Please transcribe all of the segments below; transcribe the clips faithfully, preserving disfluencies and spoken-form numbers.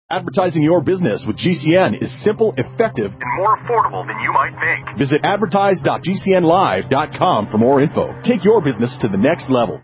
Advertising your business with G C N is simple, effective, and more affordable than you might think. Visit advertise dot g c n live dot com for more info. Take your business to the next level.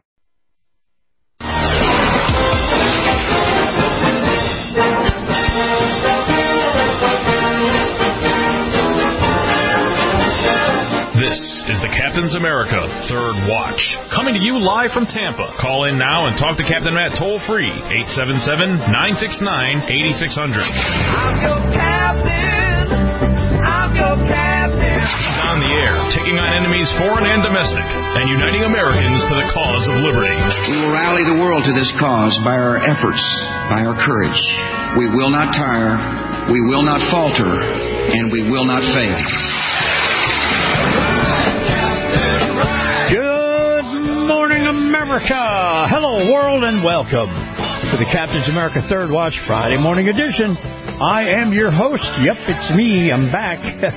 This is the Captain's America Third Watch, coming to you live from Tampa. Call in now and talk to Captain Matt toll-free, eight seven seven, nine six nine, eight six zero zero. I'm your captain. I'm your captain. He's on the air, taking on enemies foreign and domestic, and uniting Americans to the cause of liberty. We will rally the world to this cause by our efforts, by our courage. We will not tire, we will not falter, and we will not fail. Good morning, America. Hello, world, and welcome to the Captain's America Third Watch Friday morning edition. I am your host. Yep, it's me. I'm back.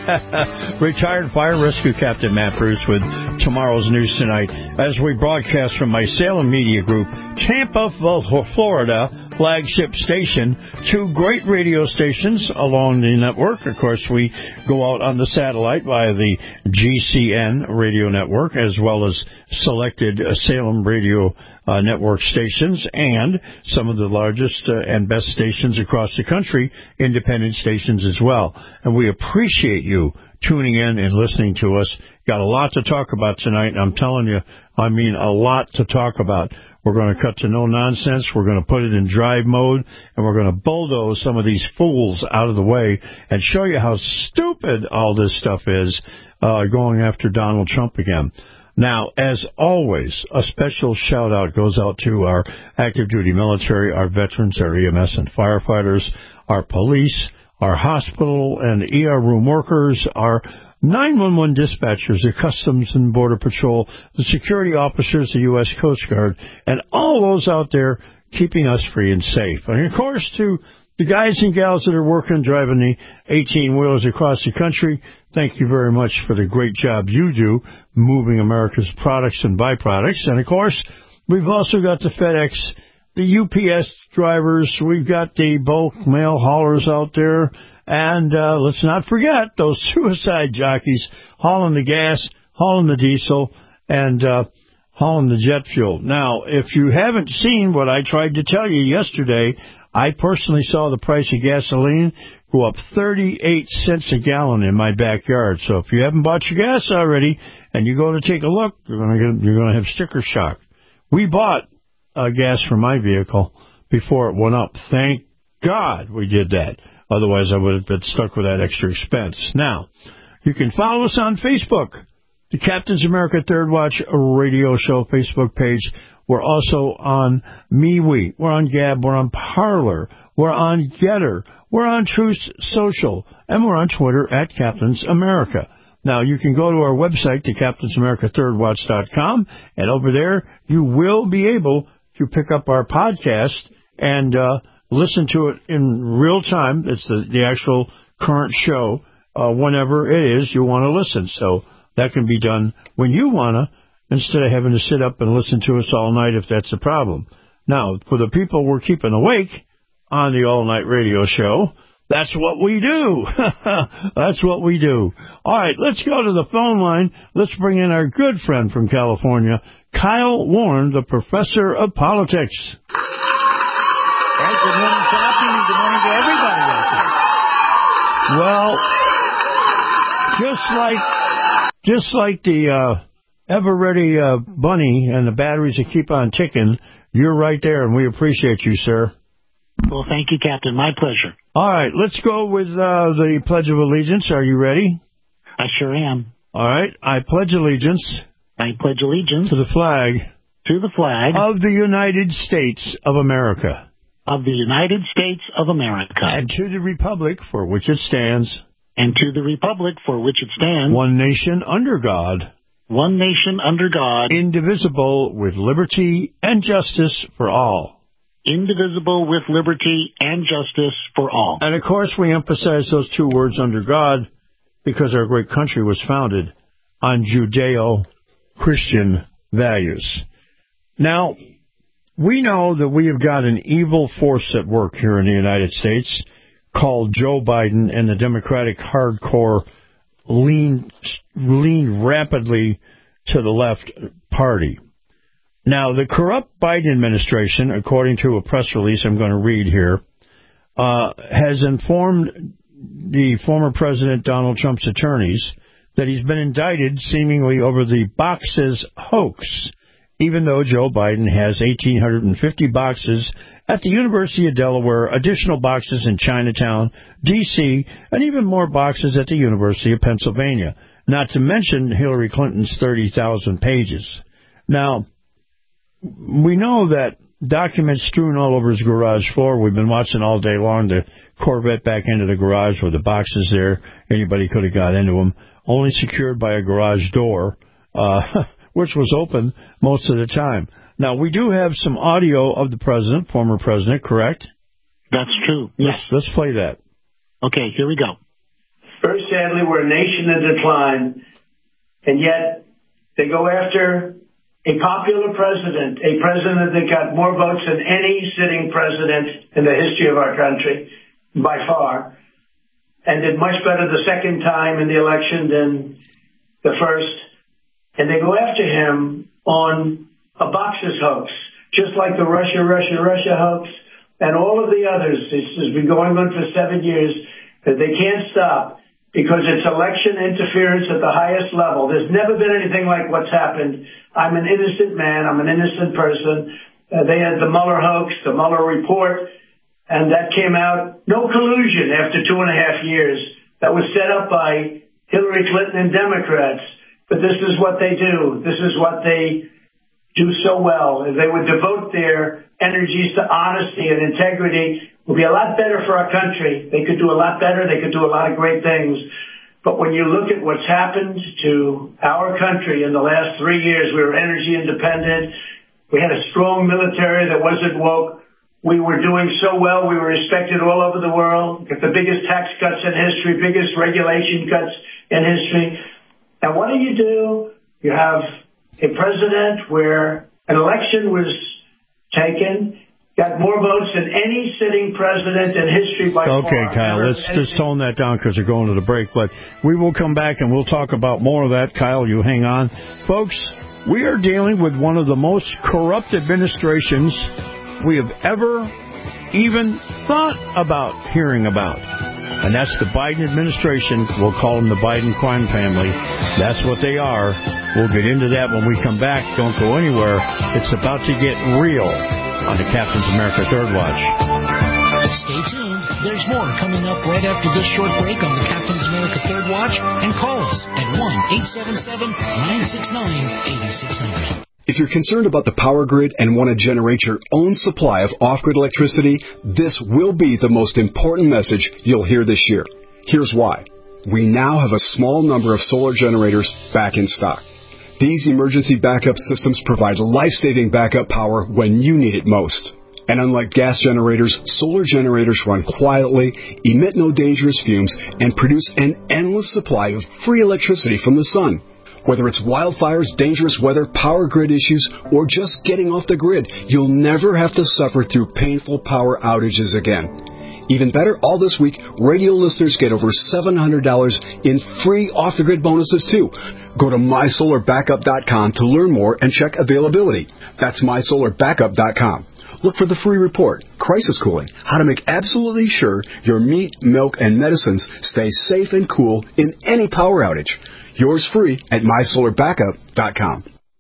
Retired Fire Rescue Captain Matt Bruce with tomorrow's news tonight as we broadcast from my Salem Media Group, Tampa, Florida, flagship station, two great radio stations along the network. Of course, we go out on the satellite via the G C N radio network, as well as selected uh, Salem radio uh, network stations and some of the largest uh, and best stations across the country, independent stations as well. And we appreciate you tuning in and listening to us. Got a lot to talk about tonight, and I'm telling you, I mean a lot to talk about. We're going to cut to no nonsense. We're going to put it in drive mode, and we're going to bulldoze some of these fools out of the way and show you how stupid all this stuff is, uh, going after Donald Trump again. Now, as always, a special shout-out goes out to our active duty military, our veterans, our E M S and firefighters, our police, our hospital and E R room workers, our nine one one dispatchers, the Customs and Border Patrol, the security officers, the U S Coast Guard, and all those out there keeping us free and safe. And, of course, to the guys and gals that are working, driving the eighteen-wheelers across the country, thank you very much for the great job you do moving America's products and byproducts. And, of course, we've also got the FedEx, the U P S drivers, we've got the bulk mail haulers out there, and uh, let's not forget those suicide jockeys hauling the gas, hauling the diesel, and uh, hauling the jet fuel. Now, if you haven't seen what I tried to tell you yesterday, I personally saw the price of gasoline go up thirty-eight cents a gallon in my backyard. So if you haven't bought your gas already and you go to take a look, you're going to get, you're going to have sticker shock. We bought uh, gas for my vehicle before it went up. Thank God we did that. Otherwise, I would have been stuck with that extra expense. Now, you can follow us on Facebook, the Captain's America Third Watch Radio Show Facebook page. We're also on MeWe. We're on Gab. We're on Parler. We're on Getter. We're on Truth Social. And we're on Twitter at Captain's America. Now, you can go to our website, the captains america third watch dot com, and over there, you will be able to pick up our podcast and uh, listen to it in real time. It's the, the actual current show, uh, whenever it is you want to listen. So that can be done when you want to, instead of having to sit up and listen to us all night if that's a problem. Now, for the people we're keeping awake on the all-night radio show, that's what we do. That's what we do. All right, let's go to the phone line. Let's bring in our good friend from California, Kyle Warren, the professor of politics. Right, good morning, Captain, and good morning to everybody out there. Well, just like, just like the uh, ever-ready uh, bunny and the batteries that keep on ticking, you're right there, and we appreciate you, sir. Well, thank you, Captain. My pleasure. All right, let's go with uh, the Pledge of Allegiance. Are you ready? I sure am. All right, I pledge allegiance. I pledge allegiance to the flag. To the flag of the United States of America. Of the United States of America. And to the republic for which it stands. And to the republic for which it stands. One nation under God. One nation under God. Indivisible with liberty and justice for all. Indivisible with liberty and justice for all. And, of course, we emphasize those two words, under God, because our great country was founded on Judeo-Christian values. Now, We know that we have got an evil force at work here in the United States called Joe Biden and the Democratic hardcore lean, lean rapidly to the left party. Now, the corrupt Biden administration, according to a press release I'm going to read here, uh, has informed the former President Donald Trump's attorneys that he's been indicted seemingly over the boxes hoax, even though Joe Biden has one thousand eight hundred fifty boxes at the University of Delaware, additional boxes in Chinatown, D C, and even more boxes at the University of Pennsylvania, not to mention Hillary Clinton's thirty thousand pages. Now, we know that documents strewn all over his garage floor. We've been watching all day long the Corvette back into the garage with the boxes there. Anybody could have got into them. Only secured by a garage door, uh, which was open most of the time. Now, we do have some audio of the president, former president, correct? That's true. Yes. Let's, let's play that. Okay, here we go. Very sadly, we're a nation in decline, and yet they go after a popular president, a president that got more votes than any sitting president in the history of our country, by far, and did much better the second time in the election than the first. And they go after him on a boxes hoax, just like the Russia, Russia, Russia hoax, and all of the others. This has been going on for seven years that they can't stop because it's election interference at the highest level. There's never been anything like what's happened. I'm an innocent man. I'm an innocent person. Uh, they had the Mueller hoax, the Mueller report, and that came out. No collusion after two and a half years. That was set up by Hillary Clinton and Democrats. But this is what they do. This is what they do so well. If they would devote their energies to honesty and integrity, it would be a lot better for our country. They could do a lot better. They could do a lot of great things. But when you look at what's happened to our country in the last three years, we were energy independent. We had a strong military that wasn't woke. We were doing so well. We were respected all over the world. Got the biggest tax cuts in history, biggest regulation cuts in history. And what do you do? You have a president where an election was taken, got more votes than any sitting president in history by far. Okay, Kyle, let's just tone that down because we're going to the break. But we will come back and we'll talk about more of that. Kyle, you hang on. Folks, we are dealing with one of the most corrupt administrations we have ever even thought about hearing about. And that's the Biden administration. We'll call them the Biden crime family. That's what they are. We'll get into that when we come back. Don't go anywhere. It's about to get real on the Captain's America Third Watch. Stay tuned. There's more coming up right after this short break on the Captain's America Third Watch. And call us at one eight seven seven, nine six nine, eight six zero zero. If you're concerned about the power grid and want to generate your own supply of off-grid electricity, this will be the most important message you'll hear this year. Here's why. We now have a small number of solar generators back in stock. These emergency backup systems provide life-saving backup power when you need it most. And unlike gas generators, solar generators run quietly, emit no dangerous fumes, and produce an endless supply of free electricity from the sun. Whether it's wildfires, dangerous weather, power grid issues, or just getting off the grid, you'll never have to suffer through painful power outages again. Even better, all this week, radio listeners get over seven hundred dollars in free off-the-grid bonuses, too. Go to my solar backup dot com to learn more and check availability. That's my solar backup dot com. Look for the free report, Crisis Cooling, how to make absolutely sure your meat, milk, and medicines stay safe and cool in any power outage. Yours free at my solar backup dot com.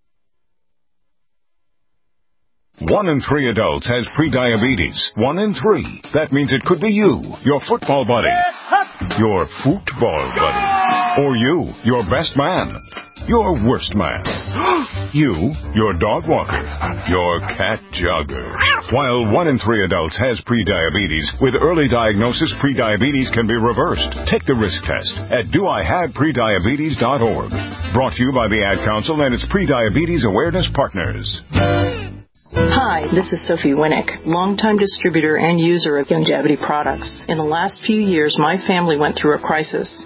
One in three adults has prediabetes. One in three. That means it could be you, your football buddy, your football buddy, or you, your best man, your worst man, you, your dog walker, your cat jogger. While one in three adults has prediabetes, with early diagnosis, prediabetes can be reversed. Take the risk test at do I have prediabetes dot org. Brought to you by the Ad Council and its Prediabetes Awareness Partners. Hi, this is Sophie Winnick, longtime distributor and user of Youngevity products. In the last few years, my family went through a crisis.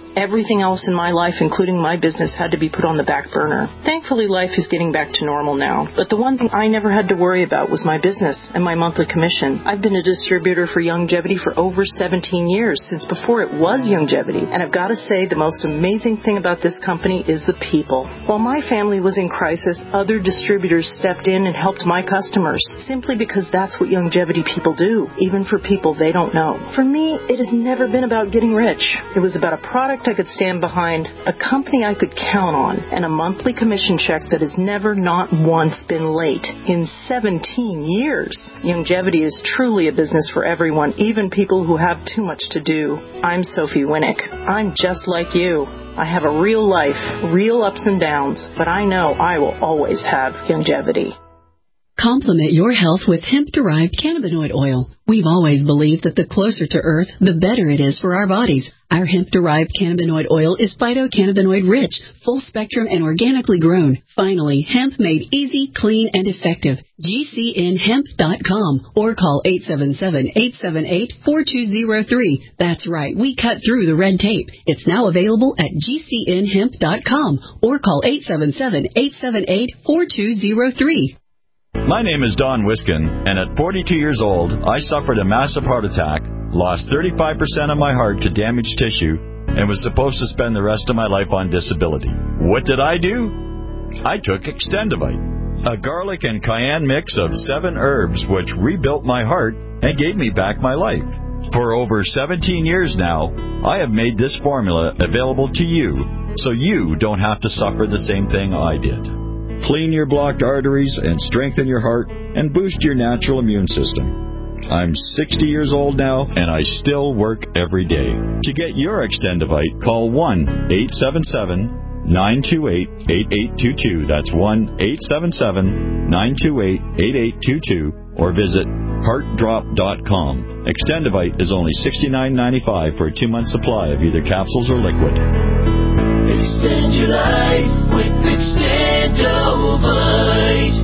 Everything else in my life, including my business, had to be put on the back burner. Thankfully, life is getting back to normal now. But the one thing I never had to worry about was my business and my monthly commission. I've been a distributor for Youngevity for over seventeen years, since before it was Youngevity. And I've got to say, the most amazing thing about this company is the people. While my family was in crisis, other distributors stepped in and helped my customers, simply because that's what Youngevity people do, even for people they don't know. For me, it has never been about getting rich. It was about a product I could stand behind, a company I could count on, and a monthly commission check that has never, not once, been late in seventeen years. Youngevity is truly a business for everyone, even people who have too much to do. I'm Sophie Winnick. I'm just like you. I have a real life, real ups and downs, but I know I will always have Youngevity. Complement your health with hemp-derived cannabinoid oil. We've always believed that the closer to Earth, the better it is for our bodies. Our hemp-derived cannabinoid oil is phytocannabinoid-rich, full-spectrum, and organically grown. Finally, hemp made easy, clean, and effective. G C N hemp dot com or call eight seven seven, eight seven eight, four two zero three. That's right, we cut through the red tape. It's now available at G C N hemp dot com or call eight seven seven, eight seven eight, four two zero three. My name is Don Wiskin, and at forty-two years old, I suffered a massive heart attack, lost thirty-five percent of my heart to damaged tissue, and was supposed to spend the rest of my life on disability. What did I do? I took Extendivite, a garlic and cayenne mix of seven herbs which rebuilt my heart and gave me back my life. For over seventeen years now, I have made this formula available to you, so you don't have to suffer the same thing I did. Clean your blocked arteries and strengthen your heart and boost your natural immune system. I'm sixty years old now, and I still work every day. To get your Extendivite, call one eight seven seven, nine two eight, eight eight two two. That's one eight seven seven, nine two eight, eight eight two two, or visit heart drop dot com. Extendivite is only sixty-nine ninety-five for a two-month supply of either capsules or liquid. Extend your life with Extendivite.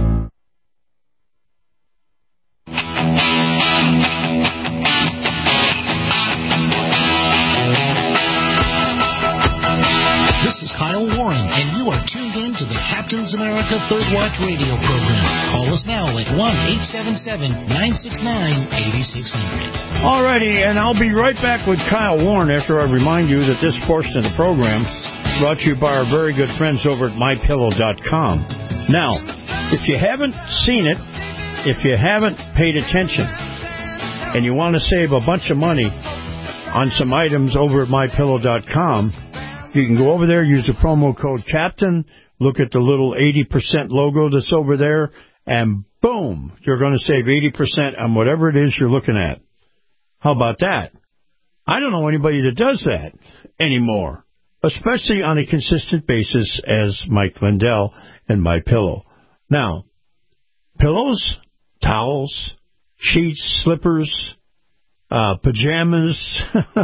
This is Kyle Warren, and you are tuned in to the Captain's America Third Watch radio program. Call us now at one eight seven seven, nine six nine, eight six zero zero. All righty, and I'll be right back with Kyle Warren after I remind you that this portion of the program is brought to you by our very good friends over at my pillow dot com. Now, if you haven't seen it, if you haven't paid attention, and you want to save a bunch of money on some items over at my pillow dot com, you can go over there, use the promo code CAPTAIN, look at the little eighty percent logo that's over there, and boom, you're going to save eighty percent on whatever it is you're looking at. How about that? I don't know anybody that does that anymore, especially on a consistent basis as Mike Lindell and My Pillow. Now, pillows, towels, sheets, slippers, uh, pajamas,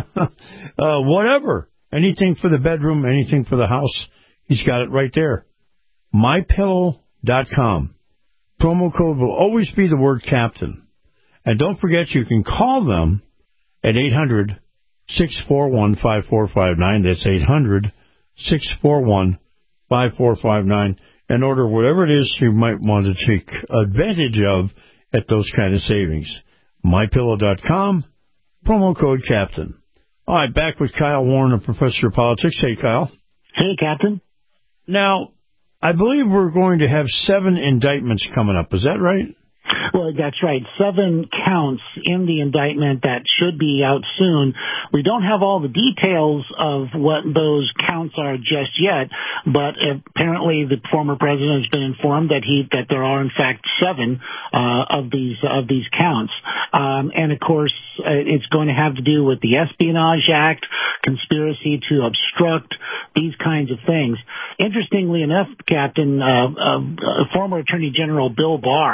uh, whatever. Anything for the bedroom, anything for the house, he's got it right there. my pillow dot com. Promo code will always be the word CAPTAIN. And don't forget, you can call them at eight hundred, six four one, five four five nine. That's eight hundred, six four one, five four five nine. And order whatever it is you might want to take advantage of at those kind of savings. my pillow dot com, promo code CAPTAIN. All right, back with Kyle Warren, a professor of politics. Hey, Kyle. Hey, Captain. Now, I believe we're going to have seven indictments coming up. Is that right? Well, that's right. Seven counts in the indictment that should be out soon. We don't have all the details of what those counts are just yet, but apparently the former president has been informed that he that there are in fact seven uh, of these of these counts. Um, and of course, it's going to have to do with the Espionage Act, conspiracy to obstruct, these kinds of things. Interestingly enough, Captain, uh, uh, former Attorney General Bill Barr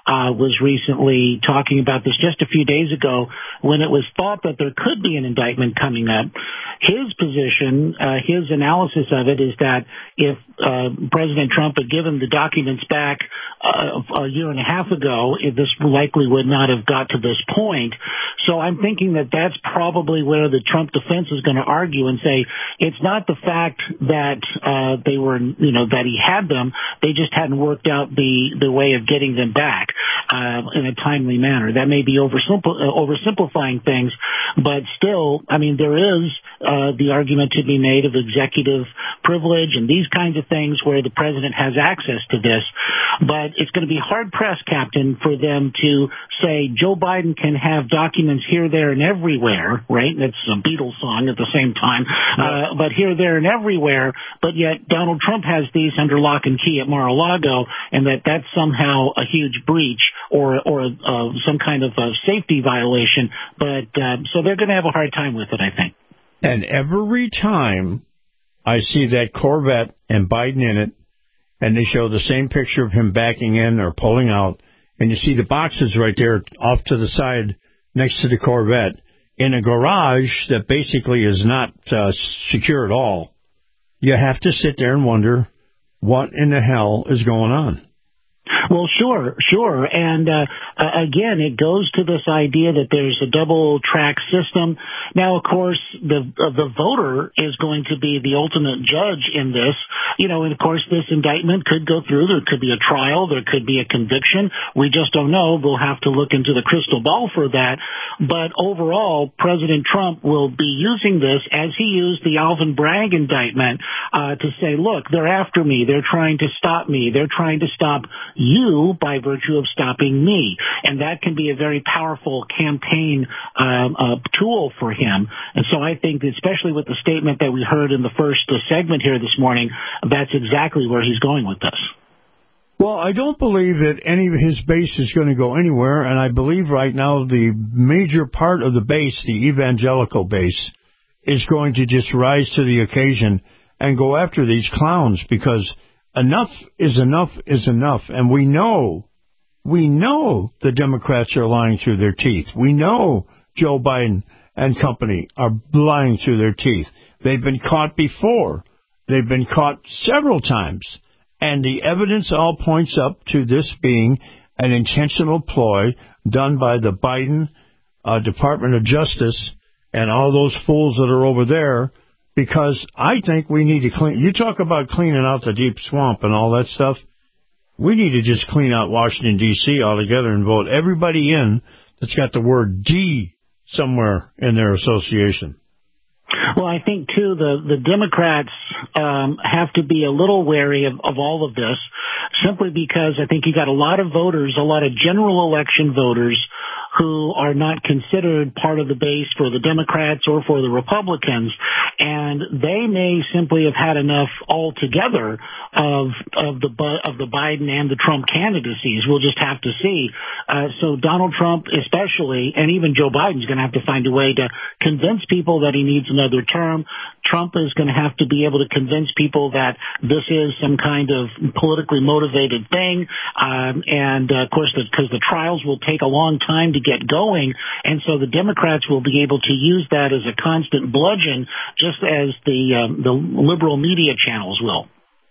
uh, was recently talking about this just a few days ago when it was thought that there could be an indictment coming up. His position, uh, his analysis of it is that if uh, President Trump had given the documents back uh, a year and a half ago, this likely would not have got to this point. So I'm thinking that that's probably where the Trump defense is going to argue and say it's not the fact that uh, they were, you know, that he had them. They just hadn't worked out the, the way of getting them back uh, in a timely manner. That may be oversimpl- uh, oversimplifying things, but still, I mean, there is uh, the argument to be made of executive privilege and these kinds of things where the president has access to this. But it's going to be hard-pressed, Captain, for them to say Joe Biden can have documents here, there, and everywhere, right? That's a Beatles song at the same time. Uh, but here, there, and everywhere, but yet Donald Trump has these under lock and key at Mar-a-Lago, and that that's somehow a huge breach or or uh, some kind of a safety violation. But uh, so they're going to have a hard time with it, I think. And every time I see that Corvette and Biden in it, and they show the same picture of him backing in or pulling out, and you see the boxes right there off to the side next to the Corvette in a garage that basically is not uh, secure at all, you have to sit there and wonder what in the hell is going on. Well, sure, sure. And, uh, uh, again, it goes to this idea that there's a double track system. Now, of course, the, uh, the voter is going to be the ultimate judge in this. You know, and of course, this indictment could go through. There could be a trial. There could be a conviction. We just don't know. We'll have to look into the crystal ball for that. But overall, President Trump will be using this as he used the Alvin Bragg indictment, uh, to say, look, they're after me. They're trying to stop me. They're trying to stop you by virtue of stopping me. And that can be a very powerful campaign um, uh, tool for him. And so I think, especially with the statement that we heard in the first uh, segment here this morning, that's exactly where he's going with this. Well, I don't believe that any of his base is going to go anywhere, and I believe right now the major part of the base, the evangelical base, is going to just rise to the occasion and go after these clowns, because enough is enough is enough. And we know, we know the Democrats are lying through their teeth. We know Joe Biden and company are lying through their teeth. They've been caught before. They've been caught several times. And the evidence all points up to this being an intentional ploy done by the Biden uh, Department of Justice and all those fools that are over there. Because I think we need to clean. You talk about cleaning out the deep swamp and all that stuff. We need to just clean out Washington, D C altogether and vote everybody in that's got the word D somewhere in their association. Well, I think, too, the, the Democrats um, have to be a little wary of, of all of this, simply because I think you got a lot of voters, a lot of general election voters who are not considered part of the base for the Democrats or for the Republicans, and they may simply have had enough altogether of of the of the Biden and the Trump candidacies. We'll just have to see. Uh, so Donald Trump especially, and even Joe Biden's going to have to find a way to convince people that he needs another term. Trump is going to have to be able to convince people that this is some kind of politically motivated thing, um, and uh, of course, because the, the trials will take a long time to get going, and so the Democrats will be able to use that as a constant bludgeon, just as the um, the liberal media channels will.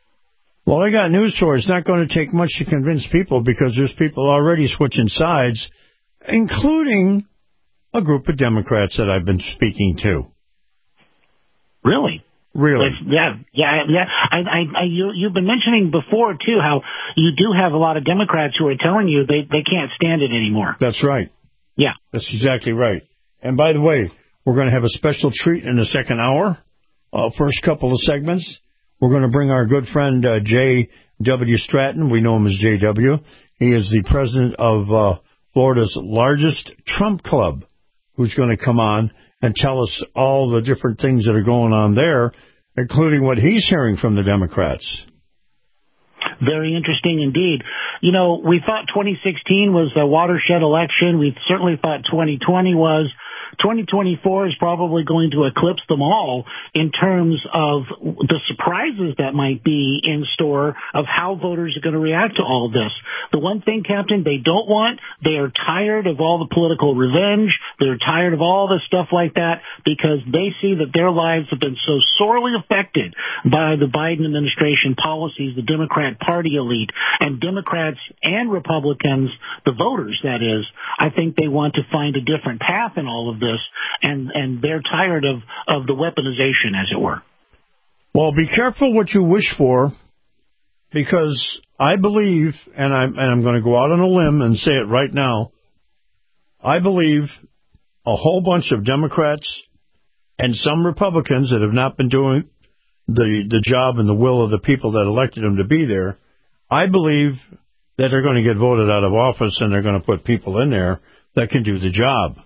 Well, I got news for you. It's not going to take much to convince people, because there's people already switching sides, including a group of Democrats that I've been speaking to. Really? Really? It's, yeah, yeah, yeah. I, I, I, you, you've been mentioning before, too, how you do have a lot of Democrats who are telling you they, they can't stand it anymore. That's right. Yeah. That's exactly right. And by the way, we're going to have a special treat in the second hour. Uh, first couple of segments, we're going to bring our good friend uh, J W Stratton. We know him as J W. He is the president of uh, Florida's largest Trump Club, who's going to come on and tell us all the different things that are going on there, including what he's hearing from the Democrats. Very interesting indeed. You know, we thought twenty sixteen was a watershed election. We certainly thought twenty twenty was. twenty twenty-four is probably going to eclipse them all in terms of the surprises that might be in store of how voters are going to react to all of this. The one thing, Captain, they don't want, they are tired of all the political revenge. They're tired of all the stuff like that because they see that their lives have been so sorely affected by the Biden administration policies, the Democrat Party elite, and Democrats and Republicans, the voters, that is. I think they want to find a different path in all of this, and, and they're tired of, of the weaponization, as it were. Well, be careful what you wish for, because I believe, and I'm, and I'm going to go out on a limb and say it right now, I believe a whole bunch of Democrats and some Republicans that have not been doing the, the job and the will of the people that elected them to be there, I believe that they're going to get voted out of office and they're going to put people in there that can do the job.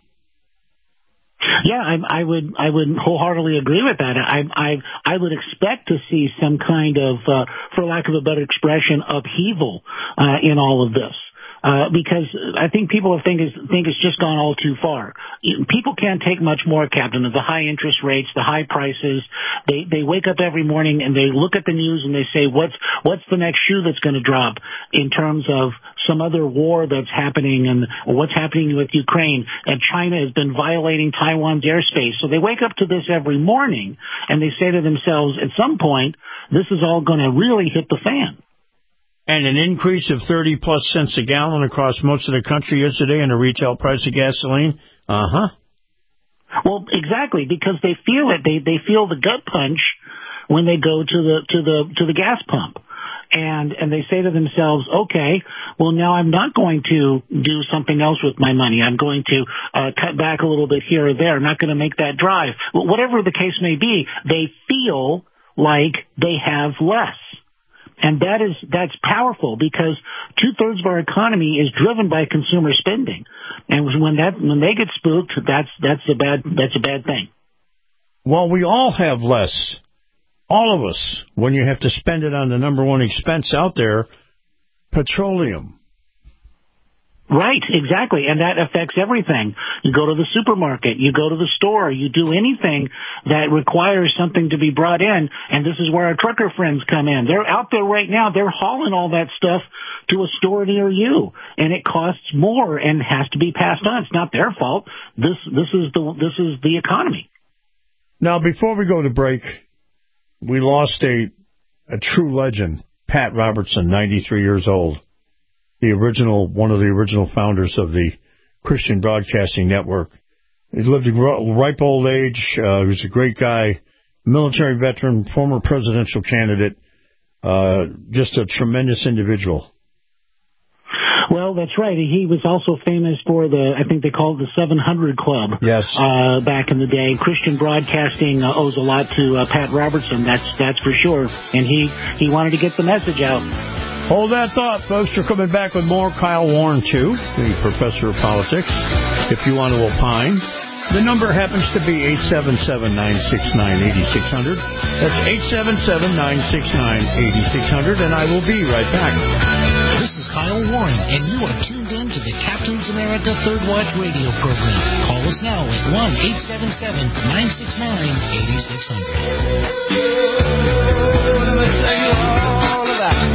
Yeah, I, I would I would wholeheartedly agree with that. I I I would expect to see some kind of, uh, for lack of a better expression, upheaval uh, in all of this. Uh, because I think people think it's, think it's just gone all too far. People can't take much more, Captain, of the high interest rates, the high prices. They they wake up every morning and they look at the news and they say, what's what's the next shoe that's going to drop in terms of some other war that's happening and what's happening with Ukraine, and China has been violating Taiwan's airspace. So they wake up to this every morning and they say to themselves, at some point, this is all going to really hit the fan. And an increase of thirty plus cents a gallon across most of the country yesterday in the retail price of gasoline? Uh-huh. Well, exactly, because they feel it. They they feel the gut punch when they go to the to the to the gas pump. And and they say to themselves, okay, well, now I'm not going to do something else with my money. I'm going to uh, cut back a little bit here or there. I'm not going to make that drive. Well, whatever the case may be, they feel like they have less. And that is, that's powerful because two thirds of our economy is driven by consumer spending. And when that, when they get spooked, that's, that's a bad, that's a bad thing. Well, we all have less. All of us, when you have to spend it on the number one expense out there, petroleum. Right, exactly, and that affects everything. You go to the supermarket, you go to the store, you do anything that requires something to be brought in, and this is where our trucker friends come in. They're out there right now, they're hauling all that stuff to a store near you, and it costs more and has to be passed on. It's not their fault. This this is the this is the economy. Now, before we go to break, we lost a a true legend, Pat Robertson, ninety-three years old. The original, one of the original founders of the Christian Broadcasting Network. He lived a ripe old age. Uh, he was a great guy, military veteran, former presidential candidate, uh, just a tremendous individual. Well, that's right. He was also famous for the, I think they called it the seven hundred Club. Yes. Uh, back in the day. Christian Broadcasting uh, owes a lot to uh, Pat Robertson. That's that's for sure. And he, he wanted to get the message out. Hold that thought, folks. We're coming back with more. Kyle Warren, too, the professor of politics, if you want to opine. The number happens to be eight seven seven, nine six nine, eight six zero zero. That's eight seven seven, nine six nine, eight six zero zero, and I will be right back. This is Kyle Warren, and you are tuned in to the Captain's America Third Watch radio program. Call us now at one eight seven seven, nine six nine, eight six zero zero.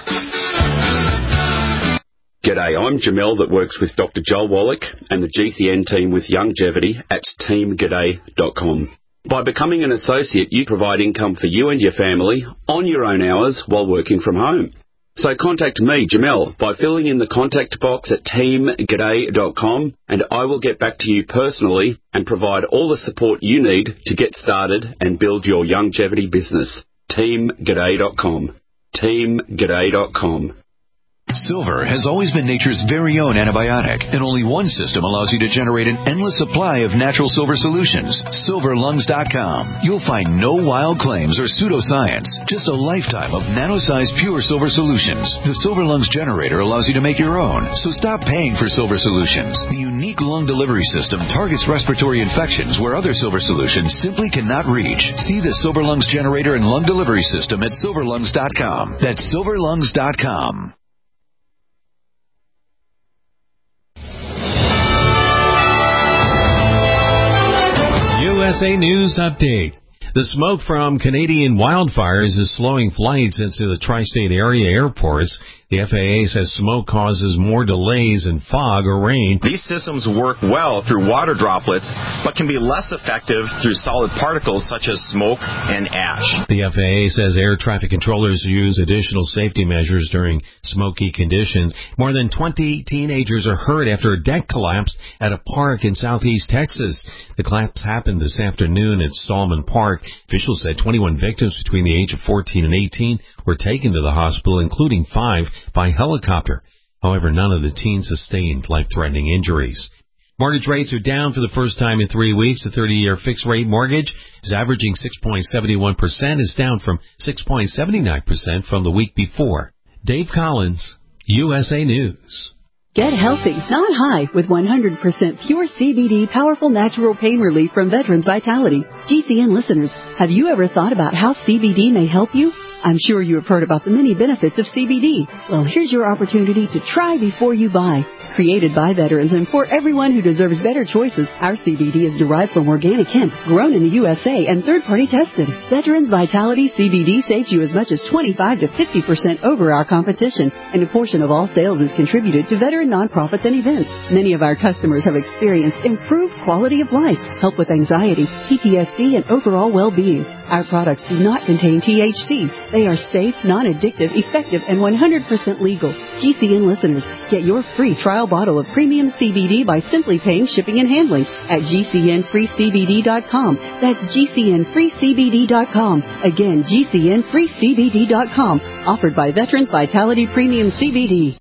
G'day, I'm Jamel that works with Doctor Joel Wallach and the G C N team with Longevity at team g'day dot com. By becoming an associate, you provide income for you and your family on your own hours while working from home. So contact me, Jamel, by filling in the contact box at team g'day dot com, and I will get back to you personally and provide all the support you need to get started and build your longevity business. team g'day dot com. team g'day dot com. Silver has always been nature's very own antibiotic, and only one system allows you to generate an endless supply of natural silver solutions. silver lungs dot com. You'll find no wild claims or pseudoscience, just a lifetime of nano-sized pure silver solutions. The Silver Lungs generator allows you to make your own, so stop paying for silver solutions. The unique lung delivery system targets respiratory infections where other silver solutions simply cannot reach. See the Silver Lungs generator and lung delivery system at silver lungs dot com. That's silver lungs dot com. S A News Update. The smoke from Canadian wildfires is slowing flights into the tri-state area airports. The F A A says smoke causes more delays in fog or rain. These systems work well through water droplets, but can be less effective through solid particles such as smoke and ash. The F A A says air traffic controllers use additional safety measures during smoky conditions. More than twenty teenagers are hurt after a deck collapsed at a park in southeast Texas. The collapse happened this afternoon at Stallman Park. Officials said twenty-one victims between the age of fourteen and eighteen were taken to the hospital, including five by helicopter. However, none of the teens sustained life-threatening injuries. Mortgage rates are down for the first time in three weeks. The thirty-year fixed-rate mortgage is averaging six point seven one percent, is down from six point seven nine percent from the week before. Dave Collins, U S A News. Get healthy, not high, with one hundred percent pure C B D powerful natural pain relief from Veterans Vitality. G C N listeners, have you ever thought about how C B D may help you? I'm sure you have heard about the many benefits of C B D. Well, here's your opportunity to try before you buy. Created by veterans and for everyone who deserves better choices, our C B D is derived from organic hemp, grown in the U S A and third-party tested. Veterans Vitality C B D saves you as much as twenty-five to fifty percent over our competition, and a portion of all sales is contributed to veteran nonprofits and events. Many of our customers have experienced improved quality of life, help with anxiety, P T S D, and overall well-being. Our products do not contain T H C. They are safe, non-addictive, effective, and one hundred percent legal. G C N listeners, get your free trial bottle of premium C B D by simply paying shipping and handling at G C N free C B D dot com. That's G C N free C B D dot com. Again, G C N free C B D dot com. Offered by Veterans Vitality Premium C B D.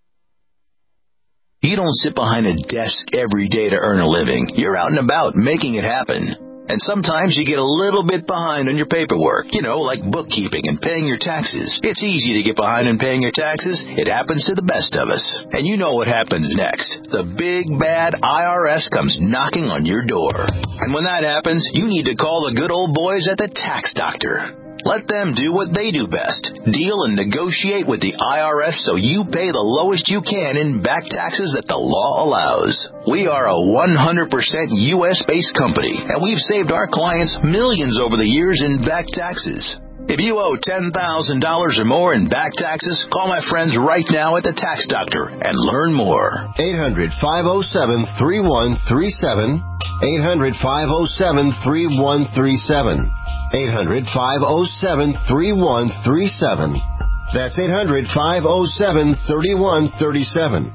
You don't sit behind a desk every day to earn a living. You're out and about making it happen. And sometimes you get a little bit behind on your paperwork, you know, like bookkeeping and paying your taxes. It's easy to get behind in paying your taxes. It happens to the best of us. And you know what happens next. The big, bad I R S comes knocking on your door. And when that happens, you need to call the good old boys at the Tax Doctor. Let them do what they do best. Deal and negotiate with the I R S so you pay the lowest you can in back taxes that the law allows. We are a one hundred percent U S-based company, and we've saved our clients millions over the years in back taxes. If you owe ten thousand dollars or more in back taxes, call my friends right now at the Tax Doctor and learn more. eight hundred, five oh seven, three one three seven. eight hundred, five oh seven, three one three seven. eight hundred, five oh seven, three one three seven. That's eight hundred, five oh seven, three one three seven.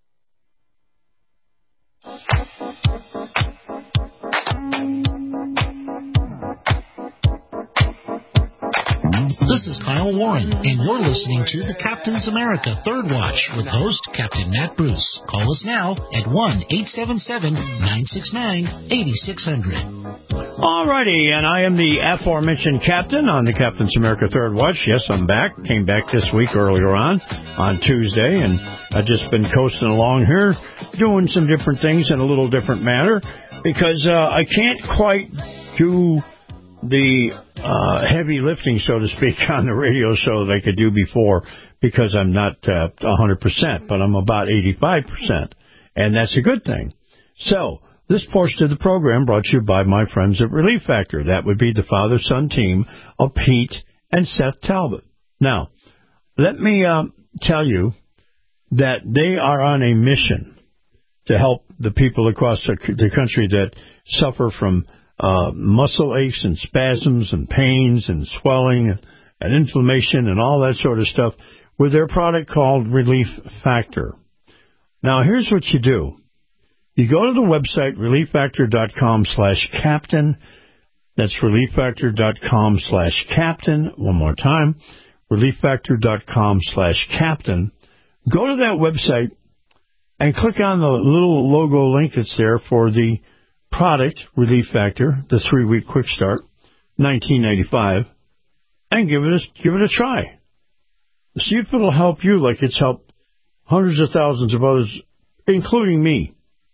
This is Kyle Warren, and you're listening to the Captain's America Third Watch with host Captain Matt Bruce. Call us now at one eight seven seven, nine six nine, eight six zero zero. All righty, and I am the aforementioned captain on the Captain's America Third Watch. Yes, I'm back. Came back this week earlier on, on Tuesday, and I've just been coasting along here, doing some different things in a little different manner, because uh, I can't quite do the uh, heavy lifting, so to speak, on the radio show that I could do before, because I'm not uh, one hundred percent, but I'm about eighty-five percent, and that's a good thing. So, this portion of the program brought to you by my friends at Relief Factor. That would be the father-son team of Pete and Seth Talbot. Now, let me uh, tell you that they are on a mission to help the people across the, the country that suffer from uh, muscle aches and spasms and pains and swelling and, and inflammation and all that sort of stuff with their product called Relief Factor. Now, here's what you do. You go to the website, relief factor dot com slash captain. That's relief factor dot com slash captain. One more time, relief factor dot com slash captain. Go to that website and click on the little logo link that's there for the product, Relief Factor, the three-week quick start, nineteen ninety-five, and give it a, give it a try. See if it'll help you like it's helped hundreds of thousands of others, including me.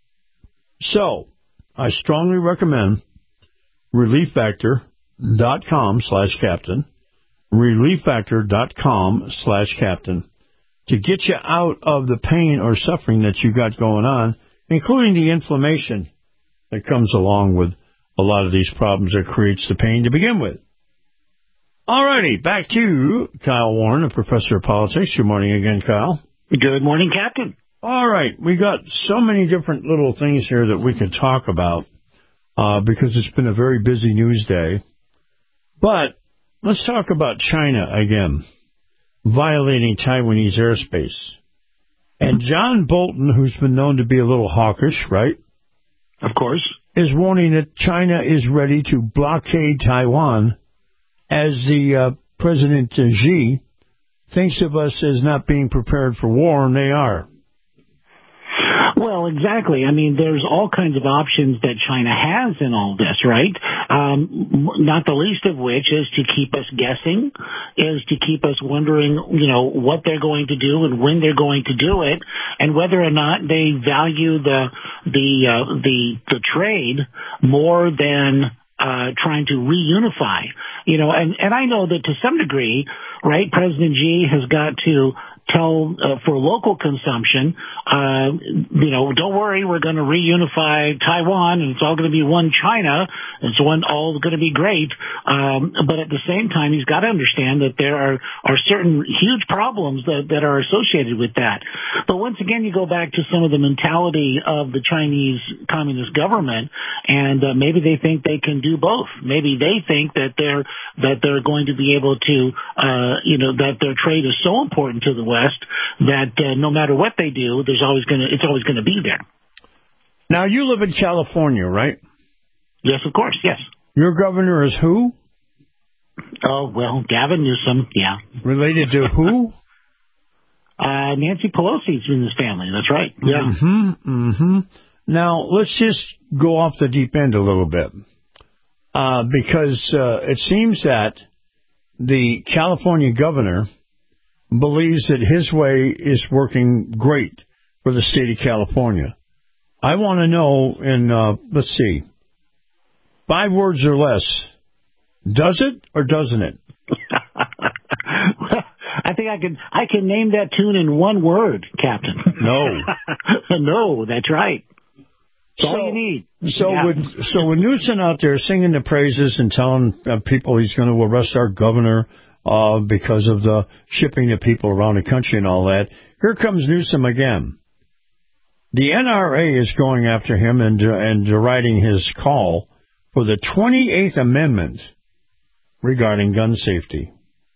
So, I strongly recommend relief factor dot com slash captain, relief factor dot com slash captain, to get you out of the pain or suffering that you got going on, including the inflammation that comes along with a lot of these problems that creates the pain to begin with. All righty, back to Kyle Warren, a professor of politics. Good morning again, Kyle. Good morning, Captain. All right, we got so many different little things here that we can talk about uh, because it's been a very busy news day. But let's talk about China again, violating Taiwanese airspace. And John Bolton, who's been known to be a little hawkish, right? Of course. Is warning that China is ready to blockade Taiwan as the uh, President uh, Xi thinks of us as not being prepared for war, and they are. Well, exactly. I mean, there's all kinds of options that China has in all this, right? Um, not the least of which is to keep us guessing, is to keep us wondering, you know, what they're going to do and when they're going to do it, and whether or not they value the the uh, the the trade more than uh trying to reunify. You know, and and I know that to some degree, right, President Xi has got to tell uh, for local consumption, uh, you know, don't worry, we're going to reunify Taiwan, and it's all going to be one China. It's one all going to be great. Um, but at the same time, he's got to understand that there are, are certain huge problems that, that are associated with that. But once again, you go back to some of the mentality of the Chinese Communist government, and uh, maybe they think they can do both. Maybe they think that they're that they're going to be able to, uh, you know, that their trade is so important to the West that uh, no matter what they do, there's always going to it's always going to be there. Now, you live in California, right? Yes, of course, yes. Your governor is who? Oh, well, Gavin Newsom, yeah. Related to who? Uh, Nancy Pelosi's in his family, that's right, yeah. Mm-hmm, mm-hmm. Now, let's just go off the deep end a little bit, uh, because uh, it seems that the California governor believes that his way is working great for the state of California. I want to know in, uh, let's see, five words or less, does it or doesn't it? I think I can I can name that tune in one word, Captain. No. No, that's right. That's so, all you need. So yeah. with so with Newsom out there singing the praises and telling uh, people he's going to arrest our governor uh, because of the shipping the people around the country and all that, here comes Newsom again. The N R A is going after him and uh, and deriding his call for the twenty-eighth Amendment regarding gun safety.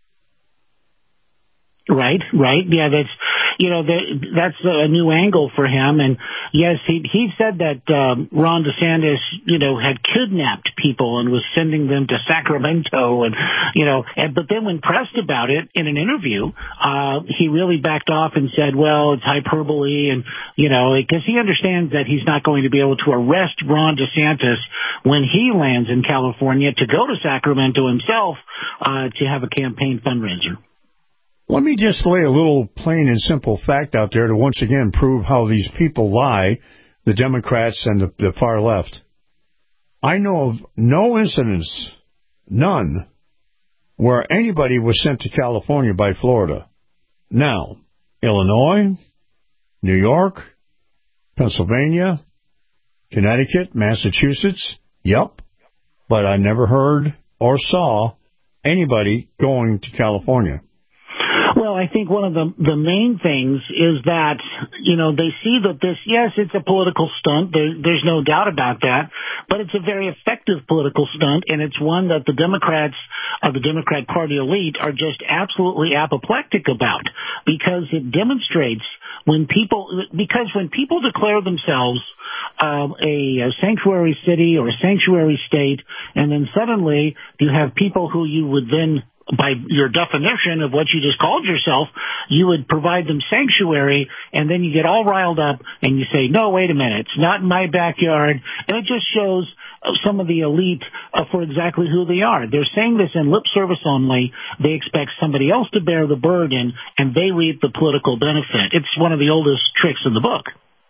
Right, right. Yeah, that's, you know, that, that's a new angle for him. And yes, he he said that um, Ron DeSantis, you know, had kidnapped people and was sending them to Sacramento, and you know, and but then when pressed about it in an interview, uh, he really backed off and said, well, it's hyperbole, and you know, because he understands that he's not going to be able to arrest Ron DeSantis when he lands in California to go to Sacramento himself uh, to have a campaign fundraiser. Let me just lay a little plain and simple fact out there to once again prove how these people lie, the Democrats and the, the far left. I know of no incidents, none, where anybody was sent to California by Florida. Now, Illinois, New York, Pennsylvania, Connecticut, Massachusetts, yep, but I never heard or saw anybody going to California. Well, I think one of the the main things is that, you know, they see that this, yes, it's a political stunt. There, there's no doubt about that. But it's a very effective political stunt, and it's one that the Democrats, uh, the Democrat Party elite, are just absolutely apoplectic about, because it demonstrates when people, because when people declare themselves um, a, a sanctuary city or a sanctuary state, and then suddenly you have people who you would then, by your definition of what you just called yourself, you would provide them sanctuary, and then you get all riled up and you say, no, wait a minute, it's not in my backyard. And it just shows some of the elite uh, for exactly who they are. They're saying this in lip service only. They expect somebody else to bear the burden, and they reap the political benefit. It's one of the oldest tricks in the book.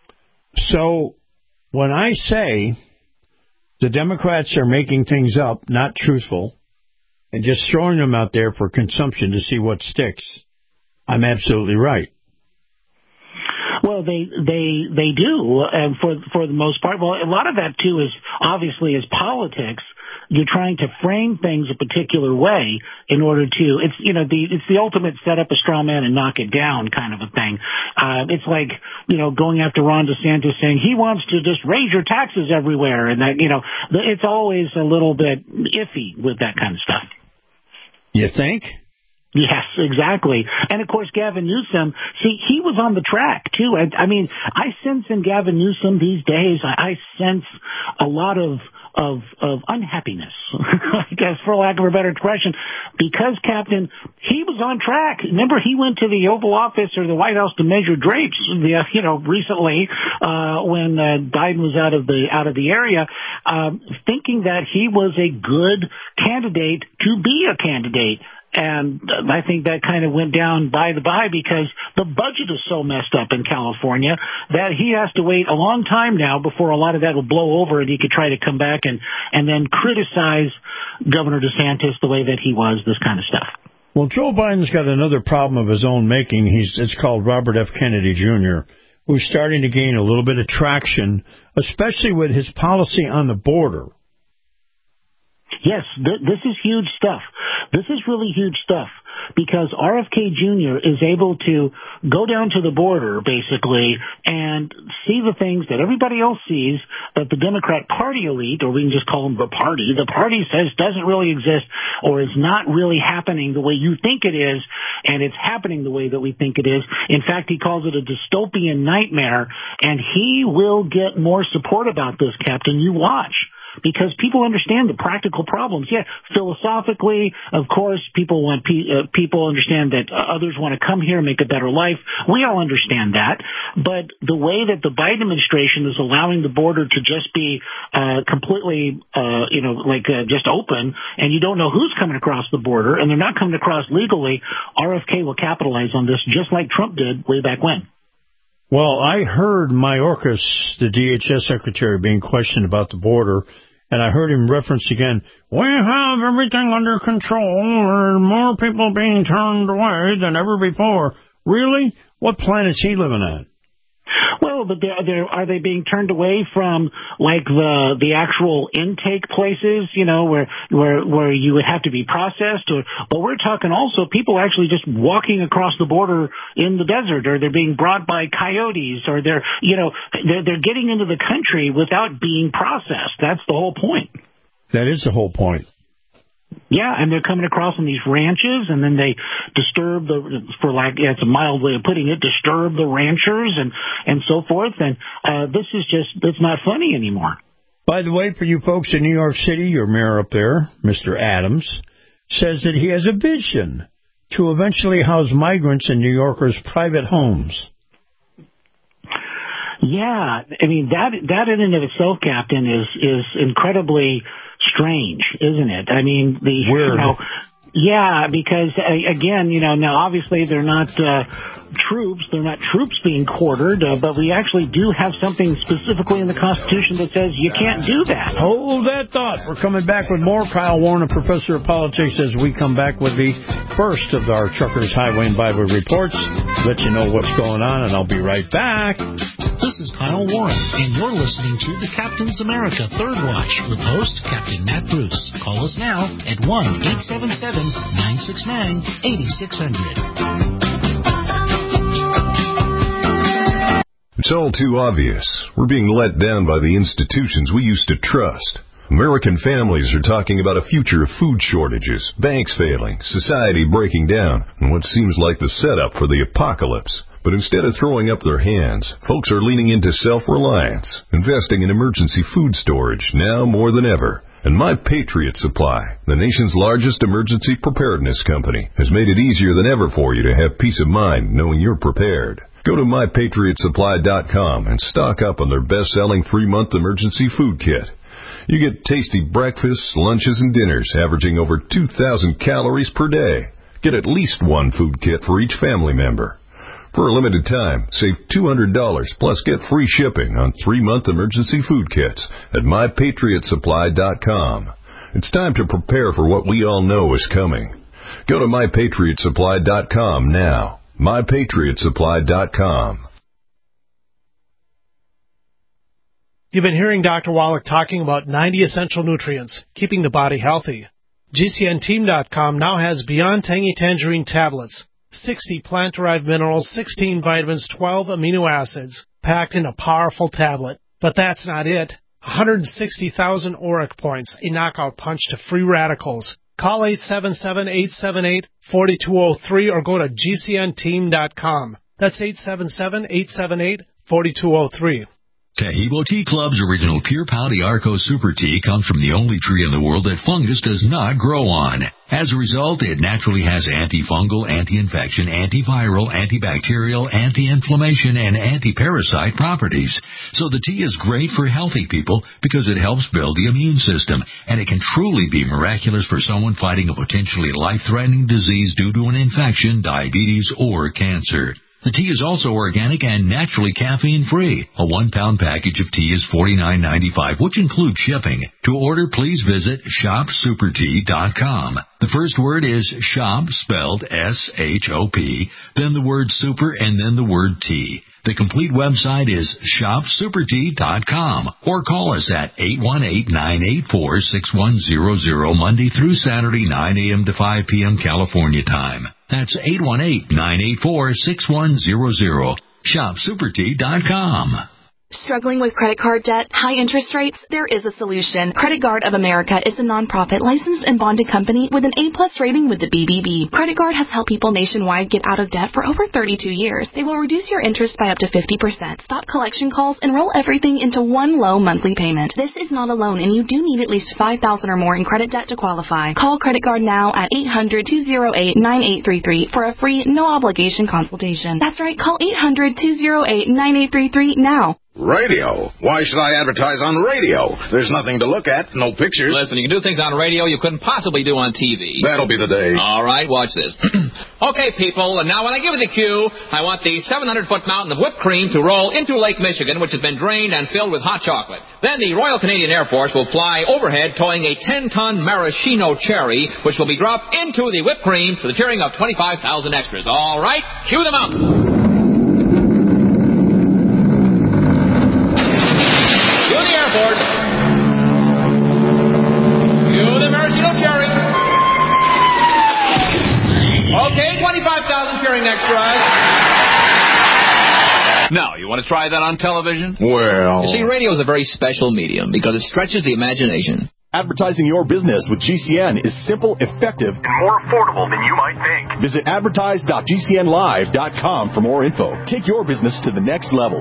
So when I say the Democrats are making things up, not truthful, and just throwing them out there for consumption to see what sticks, I'm absolutely right. Well, they they they do, and for for the most part. Well, a lot of that too is obviously is politics. You're trying to frame things a particular way in order to. It's you know the it's the ultimate set up a straw man and knock it down kind of a thing. Uh, it's like you know going after Ron DeSantis saying he wants to just raise your taxes everywhere, and that you know it's always a little bit iffy with that kind of stuff. You think? Yes, exactly. And, of course, Gavin Newsom, see, he was on the track, too. I, I mean, I sense in Gavin Newsom these days, I, I sense a lot of of of unhappiness, I guess, for lack of a better expression, because, Captain, he was on track. Remember, he went to the Oval Office or the White House to measure drapes, the, you know, recently uh, when uh, Biden was out of the out of the area, um, thinking that he was a good candidate to be a candidate. And I think that kind of went down by the by because the budget is so messed up in California that he has to wait a long time now before a lot of that will blow over and he could try to come back and, and then criticize Governor DeSantis the way that he was, this kind of stuff. Well, Joe Biden's got another problem of his own making. He's It's called Robert F. Kennedy Junior, who's starting to gain a little bit of traction, especially with his policy on the border. Yes, th- this is huge stuff. This is really huge stuff because R F K Junior is able to go down to the border, basically, and see the things that everybody else sees that the Democrat Party elite, or we can just call them the party, the party says doesn't really exist or is not really happening the way you think it is, and it's happening the way that we think it is. In fact, he calls it a dystopian nightmare, and he will get more support about this, Captain. You watch. Because people understand the practical problems. Yeah, philosophically, of course, people want pe- uh, people understand that uh, others want to come here and make a better life. We all understand that. But the way that the Biden administration is allowing the border to just be uh, completely, uh, you know, like uh, just open, and you don't know who's coming across the border, and they're not coming across legally, R F K will capitalize on this just like Trump did way back when. Well, I heard Mayorkas, the D H S secretary, being questioned about the border, and I heard him reference again, we have everything under control, and more people being turned away than ever before. Really? What planet's he living at? Well, but they're, they're, are they being turned away from like the the actual intake places, you know, where where where you would have to be processed? Or, but we're talking also people actually just walking across the border in the desert, or they're being brought by coyotes, or they're you know they're, they're getting into the country without being processed. That's the whole point. That is the whole point. Yeah, and they're coming across on these ranches, and then they disturb the, for like, yeah, it's a mild way of putting it, disturb the ranchers and, and so forth. And uh, this is just, it's not funny anymore. By the way, for you folks in New York City, your mayor up there, Mister Adams, says that he has a vision to eventually house migrants in New Yorkers' private homes. Yeah, I mean, that that in and of itself, Captain, is is incredibly strange, isn't it? I mean, the Weird. you know, yeah, because uh, again, you know, now obviously they're not uh, troops, they're not troops being quartered, uh, but we actually do have something specifically in the Constitution that says you can't do that. Hold that thought. We're coming back with more. Kyle Warren, a professor of politics, as we come back with the first of our Truckers Highway and Byway reports. Let you know what's going on, and I'll be right back. This is Kyle Warren, and you're listening to the Captain's America Third Watch with host Captain Matt Bruce. Call us now at one eight seven seven, nine six nine, eight six zero zero. It's all too obvious. We're being let down by the institutions we used to trust. American families are talking about a future of food shortages, banks failing, society breaking down, and what seems like the setup for the apocalypse. But instead of throwing up their hands, folks are leaning into self-reliance, investing in emergency food storage now more than ever. And My Patriot Supply, the nation's largest emergency preparedness company, has made it easier than ever for you to have peace of mind knowing you're prepared. Go to my patriot supply dot com and stock up on their best-selling three-month emergency food kit. You get tasty breakfasts, lunches, and dinners averaging over two thousand calories per day. Get at least one food kit for each family member. For a limited time, save two hundred dollars plus get free shipping on three-month emergency food kits at my patriot supply dot com. It's time to prepare for what we all know is coming. Go to my patriot supply dot com now. my patriot supply dot com. You've been hearing Doctor Wallach talking about ninety essential nutrients, keeping the body healthy. G C N team dot com now has Beyond Tangy Tangerine tablets, sixty plant-derived minerals, sixteen vitamins, twelve amino acids, packed in a powerful tablet. But that's not it. one hundred sixty thousand auric points, a knockout punch to free radicals. Call eight seven seven, eight seven eight, four two zero three or go to G C N team dot com. That's eight seven seven, eight seven eight, four two zero three. Taheebo Tea Club's original Pure Pau Arco Super Tea comes from the only tree in the world that fungus does not grow on. As a result, it naturally has antifungal, anti-infection, antiviral, antibacterial, anti-inflammation, and anti-parasite properties. So the tea is great for healthy people because it helps build the immune system, and it can truly be miraculous for someone fighting a potentially life-threatening disease due to an infection, diabetes, or cancer. The tea is also organic and naturally caffeine-free. A one-pound package of tea is forty-nine ninety-five, which includes shipping. To order, please visit shop super tea dot com. The first word is shop, spelled S H O P, then the word super, and then the word tea. The complete website is shop super tea dot com or call us at eight one eight, nine eight four, six one zero zero Monday through Saturday, nine a.m. to five p.m. California time. That's eight one eight, nine eight four, six one zero zero. shop super tea dot com. Struggling with credit card debt, high interest rates? There is a solution. Credit Guard of America is a nonprofit licensed and bonded company with an A-plus rating with the B B B. Credit Guard has helped people nationwide get out of debt for over thirty-two years. They will reduce your interest by up to fifty percent, stop collection calls, and roll everything into one low monthly payment. This is not a loan, and you do need at least five thousand dollars or more in credit debt to qualify. Call Credit Guard now at eight hundred, two oh eight, nine eight three three for a free, no-obligation consultation. That's right, call eight hundred, two oh eight, nine eight three three now. Radio? Why should I advertise on radio? There's nothing to look at, no pictures. Listen, you can do things on radio you couldn't possibly do on T V. That'll be the day. All right, watch this. Okay, people, and now when I give you the cue, I want the seven hundred foot mountain of whipped cream to roll into Lake Michigan, which has been drained and filled with hot chocolate. Then the Royal Canadian Air Force will fly overhead towing a ten ton maraschino cherry, which will be dropped into the whipped cream to the cheering of twenty-five thousand extras. All right, cue them up. Okay, twenty-five thousand cheering extras. Now, you want to try that on television? Well... You see, radio is a very special medium because it stretches the imagination. Advertising your business with G C N is simple, effective, and more affordable than you might think. Visit advertise dot G C N live dot com for more info. Take your business to the next level.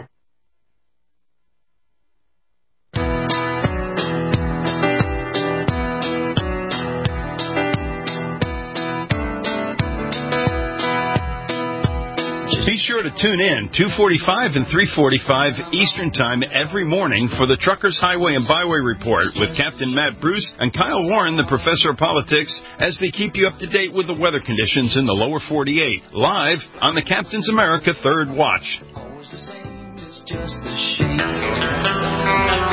Be sure to tune in two forty-five and three forty-five Eastern Time every morning for the Truckers Highway and Byway Report with Captain Matt Bruce and Kyle Warren, the Professor of Politics, as they keep you up to date with the weather conditions in the lower forty-eight, live on the Captain's America Third Watch. Always the same, it's just the shape.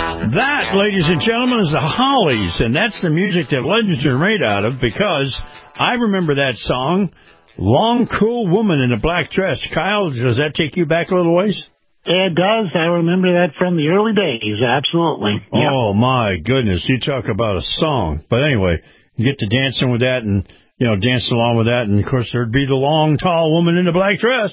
That, ladies and gentlemen, is the Hollies, and that's the music that legends are made out of because I remember that song, Long Cool Woman in a Black Dress. Kyle, does that take you back a little ways? It does. I remember that from the early days. Absolutely. Oh, my goodness. You talk about a song. But anyway, you get to dancing with that and, you know, dancing along with that. And, of course, there'd be the long, tall woman in the black dress.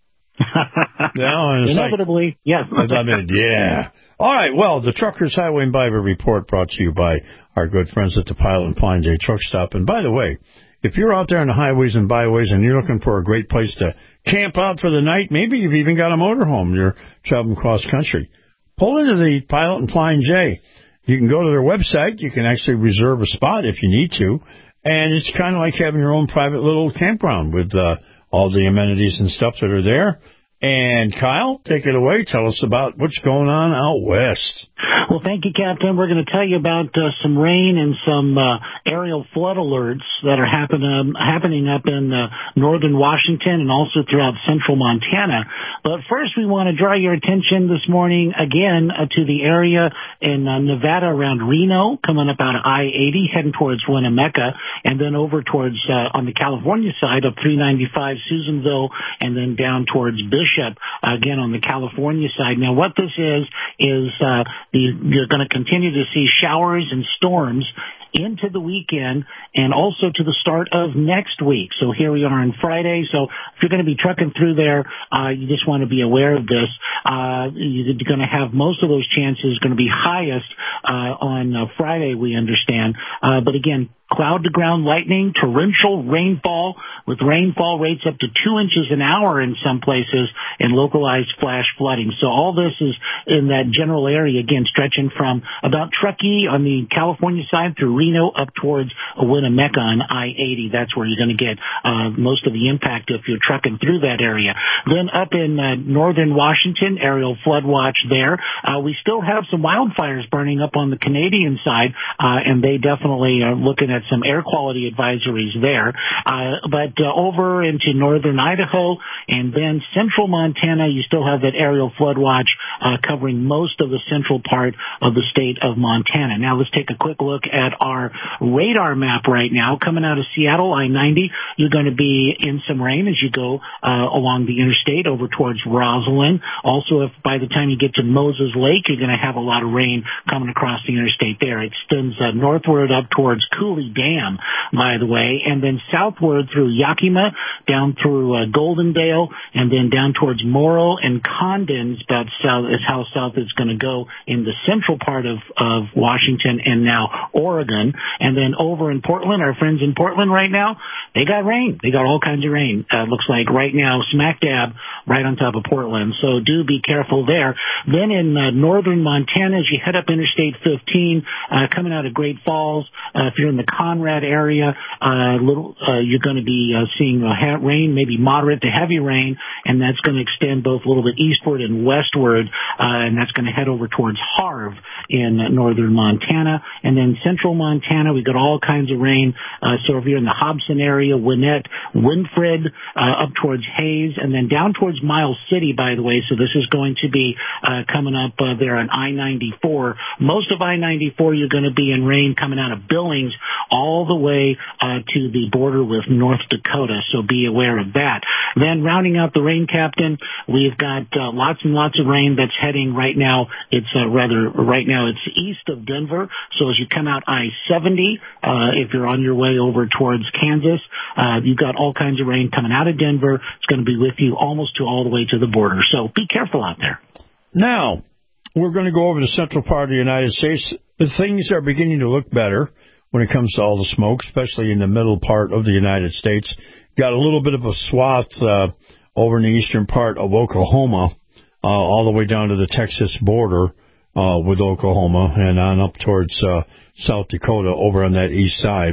You know, Inevitably, like, yes. I mean, yeah. All right, well, the Truckers Highway and Byway Report brought to you by our good friends at the Pilot and Flying J Truck Stop. And, by the way, if you're out there on the highways and byways and you're looking for a great place to camp out for the night, maybe you've even got a motorhome, you're traveling cross country, pull into the Pilot and Flying J. You can go to their website. You can actually reserve a spot if you need to. And it's kind of like having your own private little campground with uh, all the amenities and stuff that are there. And, Kyle, take it away. Tell us about what's going on out west. Well, thank you, Captain. We're going to tell you about uh, some rain and some uh, aerial flood alerts that are happen, um, happening up in uh, northern Washington and also throughout central Montana. But first, we want to draw your attention this morning again uh, to the area in uh, Nevada around Reno, coming up out of I eighty, heading towards Winnemucca, and then over towards, uh, on the California side of three ninety-five Susanville, and then down towards Bishop, uh, again on the California side. Now, what this is, is uh, the you're going to continue to see showers and storms into the weekend and also to the start of next week. So here we are on Friday. So if you're going to be trucking through there, uh, you just want to be aware of this. Uh, you're going to have most of those chances going to be highest uh, on uh, Friday, we understand. Uh, but again, cloud-to-ground lightning, torrential rainfall with rainfall rates up to two inches an hour in some places, and localized flash flooding. So all this is in that general area, again, stretching from about Truckee on the California side through Reno up towards Winnemucca on I eighty. That's where you're going to get uh, most of the impact if you're trucking through that area. Then up in uh, northern Washington, aerial flood watch there. Uh, we still have some wildfires burning up on the Canadian side, uh, and they definitely are looking at some air quality advisories there. Uh, but uh, over into northern Idaho and then central Montana, you still have that aerial flood watch uh, covering most of the central part of the state of Montana. Now let's take a quick look at our radar map right now. Coming out of Seattle, I ninety, you're going to be in some rain as you go uh, along the interstate over towards Rosalind. Also, if by the time you get to Moses Lake, you're going to have a lot of rain coming across the interstate there. It extends uh, northward up towards Cooley Dam, by the way, and then southward through Yakima, down through uh, Goldendale, and then down towards Morrow and Condon. About south is how south it's going to go in the central part of, of Washington and now Oregon. And then over in Portland, our friends in Portland right now, they got rain. They got all kinds of rain. Uh, looks like right now, smack dab, right on top of Portland. So do be careful there. Then in uh, northern Montana, as you head up Interstate fifteen, uh, coming out of Great Falls, uh, if you're in the Conrad area, uh, little, uh, you're going to be uh, seeing uh, ha- rain, maybe moderate to heavy rain, and that's going to extend both a little bit eastward and westward, uh, and that's going to head over towards Harv in uh, northern Montana. And then central Montana, we got all kinds of rain. Uh, so if you're in the Hobson area, Winnett, Winfred, uh, up towards Hayes, and then down towards Miles City, by the way. So this is going to be uh, coming up uh, there on I ninety-four. Most of I ninety-four, you're going to be in rain coming out of Billings all the way uh, to the border with North Dakota. So be aware of that. Then rounding out the rain, Captain, we've got uh, lots and lots of rain that's heading right now. It's uh, rather right now it's east of Denver. So as you come out I seventy, uh, if you're on your way over towards Kansas, uh, you've got all kinds of rain coming out of Denver. It's going to be with you almost to all the way to the border. So be careful out there. Now, we're going to go over the central part of the United States. The things are beginning to look better when it comes to all the smoke, especially in the middle part of the United States. Got a little bit of a swath uh, over in the eastern part of Oklahoma, uh, all the way down to the Texas border uh, with Oklahoma and on up towards uh, South Dakota over on that east side.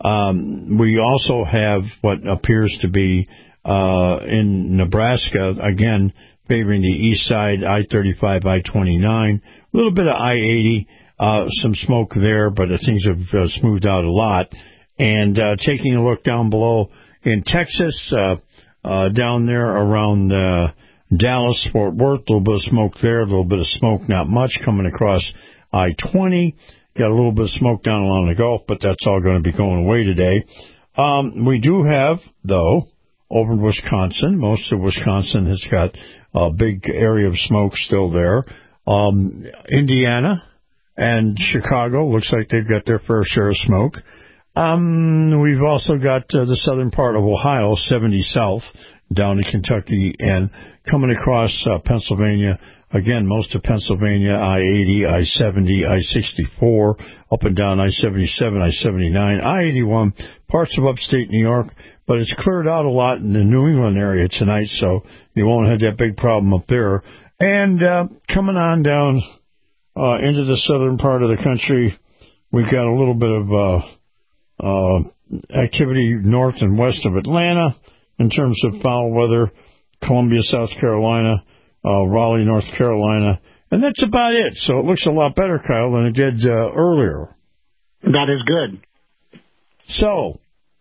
Um, we also have what appears to be uh, in Nebraska, again, favoring the east side, I thirty-five, I twenty-nine, a little bit of I eighty, uh, some smoke there, but uh, things have uh, smoothed out a lot. And uh, taking a look down below in Texas, uh, uh, down there around uh, Dallas, Fort Worth, a little bit of smoke there, a little bit of smoke, not much, coming across I twenty. Got a little bit of smoke down along the Gulf, but that's all going to be going away today. Um, we do have, though, over in Wisconsin, most of Wisconsin has got a big area of smoke still there. Um, Indiana and Chicago, looks like they've got their fair share of smoke. Um, we've also got uh, the southern part of Ohio, seventy south, down to Kentucky, and coming across uh, Pennsylvania. Again, most of Pennsylvania, I eighty, I seventy, I sixty-four, up and down I seventy-seven, I seventy-nine, I eighty-one, parts of upstate New York, but it's cleared out a lot in the New England area tonight, so you won't have that big problem up there. And uh, coming on down uh, into the southern part of the country, we've got a little bit of uh, uh, activity north and west of Atlanta in terms of foul weather, Columbia, South Carolina, uh, Raleigh, North Carolina, and that's about it. So it looks a lot better, Kyle, than it did uh, earlier. That is good. So,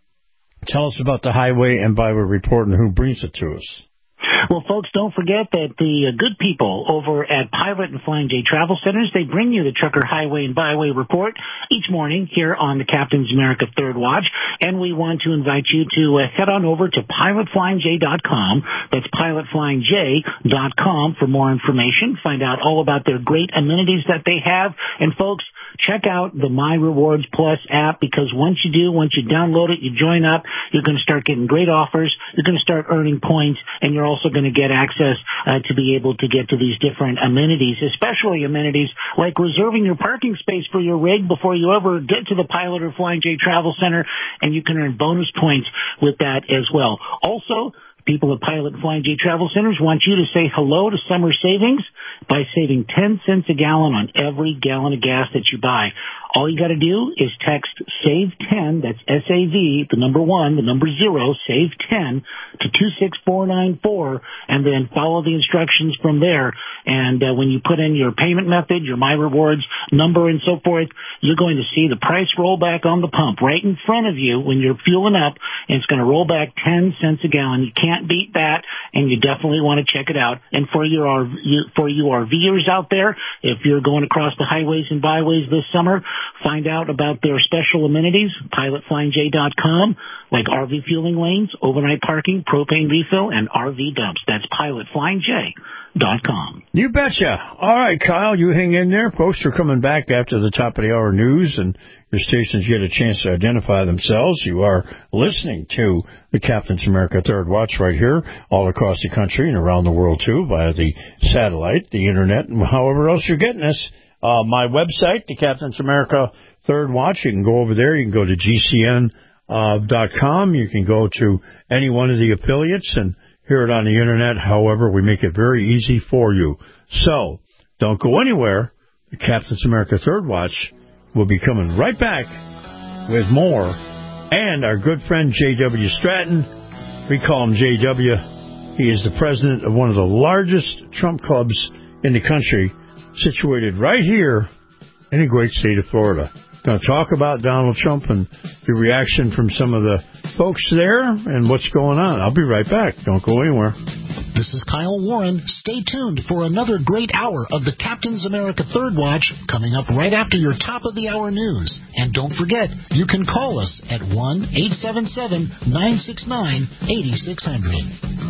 tell us about the Highway and Byway Report and who brings it to us. Well, folks, don't forget that the good people over at Pilot and Flying J Travel Centers, they bring you the Trucker Highway and Byway Report each morning here on the Captain's America Third Watch. And we want to invite you to uh, head on over to pilot flying j dot com. That's pilot flying j dot com for more information. Find out all about their great amenities that they have. And, folks, check out the My Rewards Plus app, because once you do, once you download it, you join up, you're going to start getting great offers, you're going to start earning points, and you're also going to get access uh, to be able to get to these different amenities, especially amenities like reserving your parking space for your rig before you ever get to the Pilot or Flying J Travel Center, and you can earn bonus points with that as well. Also, people at Pilot and Flying J Travel Centers want you to say hello to summer savings by saving ten cents a gallon on every gallon of gas that you buy. All you got to do is text SAVE ten, that's S A V, the number one, the number zero, SAVE ten, to two six four nine four, and then follow the instructions from there. And uh, when you put in your payment method, your My Rewards number, and so forth, you're going to see the price roll back on the pump right in front of you when you're fueling up, and it's going to roll back ten cents a gallon. You can't beat that, and you definitely want to check it out. And for your for you RVers out there, if you're going across the highways and byways this summer, find out about their special amenities, pilot flying j dot com, like R V fueling lanes, overnight parking, propane refill, and R V dumps. That's pilot flying j dot com. You betcha. All right, Kyle, you hang in there. Folks are coming back after the top of the hour news, and your stations get a chance to identify themselves. You are listening to the Captain's America Third Watch right here, all across the country and around the world, too, via the satellite, the internet, and however else you're getting us. Uh, my website, the Captain's America Third Watch, you can go over there. You can go to G C N dot com. You can go to any one of the affiliates and hear it on the internet. However, we make it very easy for you. So, don't go anywhere. The Captain's America Third Watch will be coming right back with more. And our good friend J W Stratton, we call him J W. He is the president of one of the largest Trump clubs in the country, situated right here in the great state of Florida. Going to talk about Donald Trump and the reaction from some of the folks there and what's going on. I'll be right back. Don't go anywhere. This is Kyle Warren. Stay tuned for another great hour of the Captain's America Third Watch coming up right after your top of the hour news. And don't forget, you can call us at one eight seven seven, nine six nine, eight six zero zero.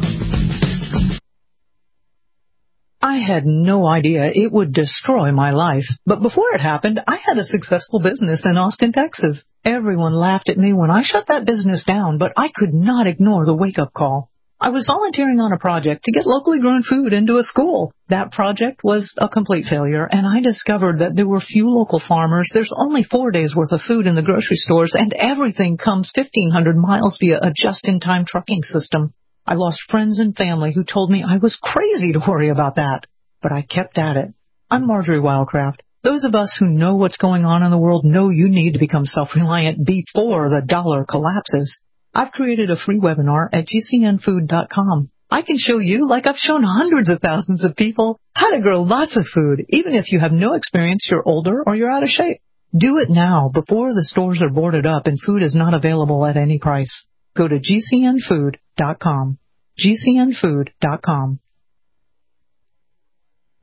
I had no idea it would destroy my life. But before it happened, I had a successful business in Austin, Texas. Everyone laughed at me when I shut that business down, but I could not ignore the wake-up call. I was volunteering on a project to get locally grown food into a school. That project was a complete failure, and I discovered that there were few local farmers. There's only four days' worth of food in the grocery stores, and everything comes fifteen hundred miles via a just-in-time trucking system. I lost friends and family who told me I was crazy to worry about that. But I kept at it. I'm Marjorie Wildcraft. Those of us who know what's going on in the world know you need to become self-reliant before the dollar collapses. I've created a free webinar at G C N food dot com. I can show you, like I've shown hundreds of thousands of people, how to grow lots of food, even if you have no experience, you're older, or you're out of shape. Do it now, before the stores are boarded up and food is not available at any price. Go to G C N food dot com. G C N food dot com.